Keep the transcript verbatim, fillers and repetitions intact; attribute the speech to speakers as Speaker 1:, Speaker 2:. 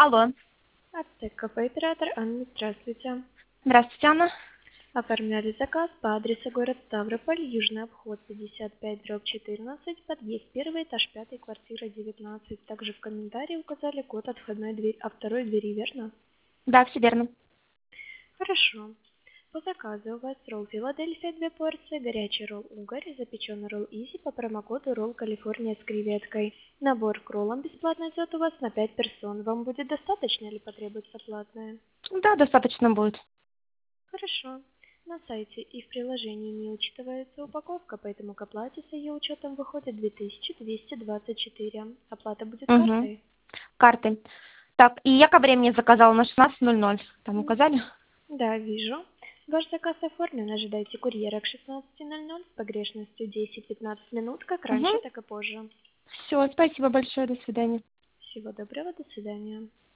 Speaker 1: Алло.
Speaker 2: Ацтек кафе оператор Анна, здравствуйте.
Speaker 1: Здравствуйте, Анна.
Speaker 2: Оформляли заказ по адресу город Ставрополь, Южный обход пятьдесят пять дробь четырнадцать, подъезд первый, этаж пятый, квартира девятнадцать. Также в комментарии указали код от входной двери, от второй двери, верно?
Speaker 1: Да, все верно.
Speaker 2: Хорошо. По заказу у вас ролл Филадельфия две порции, горячий ролл Угорь, запеченный ролл Изи по промокоду ролл Калифорния с креветкой. Набор к роллам бесплатно идет у вас на пять персон. Вам будет достаточно или потребуется платное?
Speaker 1: Да, достаточно будет.
Speaker 2: Хорошо. На сайте и в приложении не учитывается упаковка, поэтому к оплате с ее учетом выходит две тысячи двести двадцать четыре. Оплата будет
Speaker 1: Угу.
Speaker 2: картой?
Speaker 1: Карты. Так, и я ко времени заказала на шестнадцать ноль ноль. Там
Speaker 2: М,
Speaker 1: указали?
Speaker 2: Да, вижу. Ваш заказ оформлен. Ожидайте курьера к шестнадцати ноль ноль с погрешностью десять-пятнадцать минут, как
Speaker 1: Угу.
Speaker 2: раньше, так и позже.
Speaker 1: Все, спасибо большое, до свидания.
Speaker 2: Всего доброго, до свидания.